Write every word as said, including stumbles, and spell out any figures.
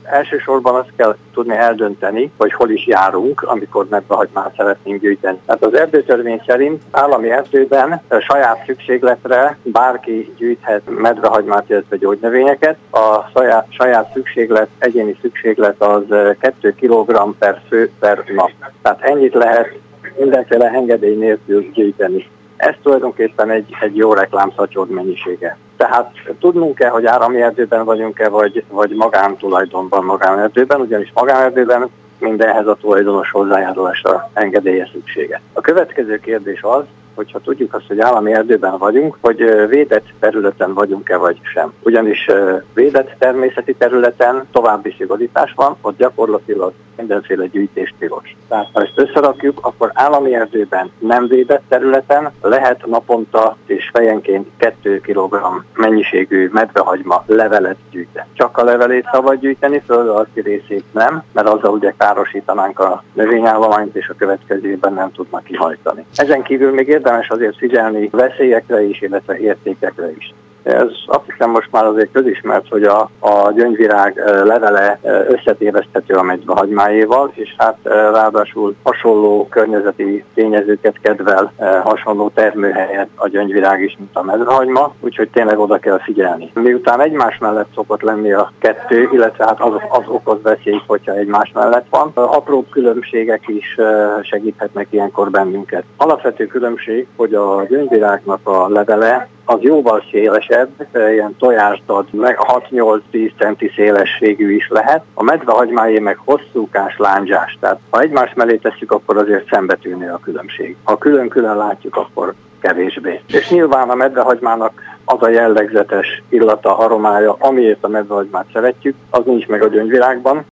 elsősorban azt kell tudni eldönteni, hogy hol is járunk, amikor medvehagymát szeretnénk gyűjteni. Tehát az erdőtörvény szerint állami erdőben saját szükségletre bárki gyűjthet medvehagymát, illetve gyógynövényeket. A saját, saját szükséglet, egyéni szükséglet az két kilogramm per fő per nap. Tehát ennyit lehet mindenféle engedély nélkül gyűjteni. Ez tulajdonképpen egy, egy jó reklámszatyor mennyisége. Tehát tudnunk kell, hogy állami erdőben vagyunk-e, vagy, vagy magántulajdonban, magánerdőben, ugyanis magánerdőben mindenhez a tulajdonos hozzájárulásra engedélye szüksége. A következő kérdés az, hogyha tudjuk azt, hogy állami erdőben vagyunk, hogy védett területen vagyunk-e vagy sem. Ugyanis védett természeti területen további szigorítás van, ott gyakorlatilag mindenféle gyűjtés tilos. Tehát ha ezt összerakjuk, akkor állami erdőben nem védett területen lehet naponta és fejenként két kilogramm mennyiségű medvehagyma levelet gyűjteni. Csak a levelét szabad gyűjteni, föl alatti részét nem, mert azzal ugye károsítanánk a növényállományt, és a következőben nem tudnak kihajtani. Ezen kívül még érdemes azért figyelni veszélyekre is, illetve értékekre is. Ez azt hiszem most már azért közismert, hogy a, a gyöngyvirág levele összetéveszthető a medvehagymáéval, és hát ráadásul hasonló környezeti tényezőket kedvel, hasonló termőhelyet a gyöngyvirág is, mint a medvehagyma, úgyhogy tényleg oda kell figyelni. Miután egymás mellett szokott lenni a kettő, illetve hát az, az okoz veszélyt, hogyha egymás mellett van, apró különbségek is segíthetnek ilyenkor bennünket. Alapvető különbség, hogy a gyöngyvirágnak a levele az jóval szélesebb, ilyen tojást ad, meg hat-nyolc-tíz centi szélességű is lehet. A medvehagymáé meg hosszúkás, lándzsás. Tehát ha egymás mellé tesszük, akkor azért szembetűnő a különbség. Ha külön-külön látjuk, akkor kevésbé. És nyilván a medvehagymának az a jellegzetes illata, aromája, amiért a medvehagymát szeretjük, az nincs meg a gyöngyvirágban.